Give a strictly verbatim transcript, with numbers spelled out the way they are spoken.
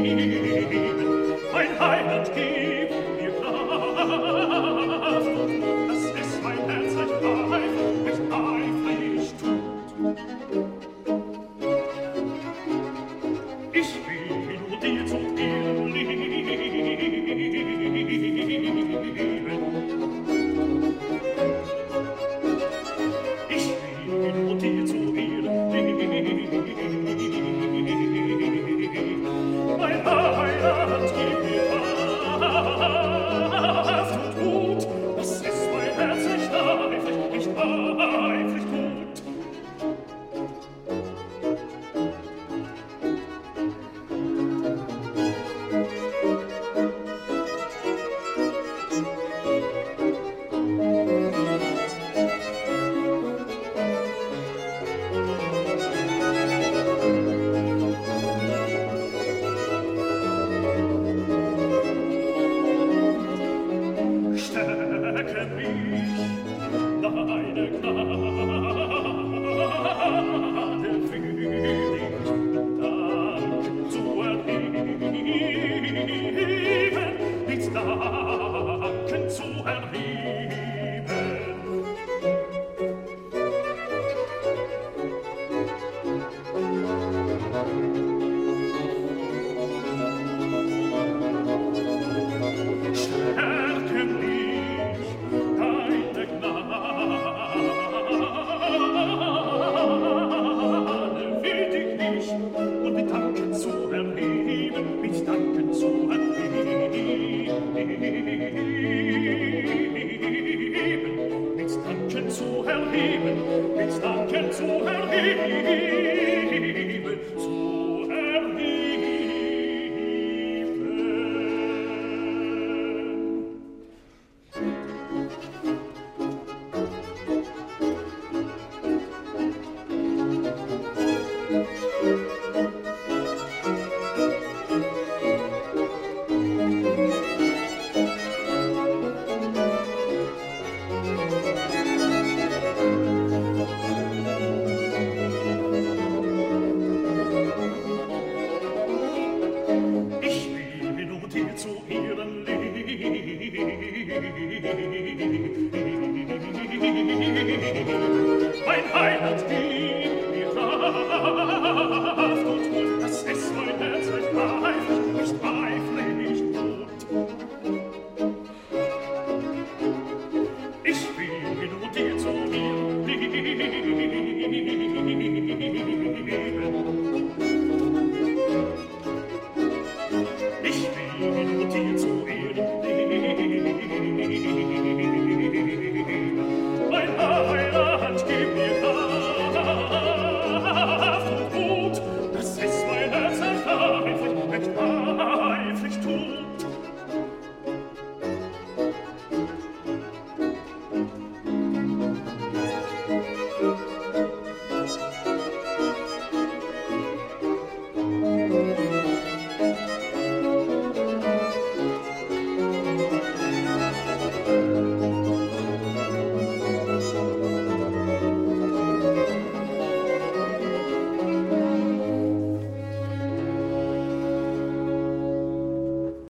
Mein Heiland, gib mir Kraft, dass es mein Herz recht eif, recht eifrig tut. Ich will nur dir zu dir lieben. Ich will nur dir zu ihr lieben. Mein Heiland, gib mir Kraft und Mut, dass es mein Herz nicht eifrig, nicht eifrig tut. Stärke mich, deine Gnade würdig, Dank zu erheben, mit Danken zu erheben.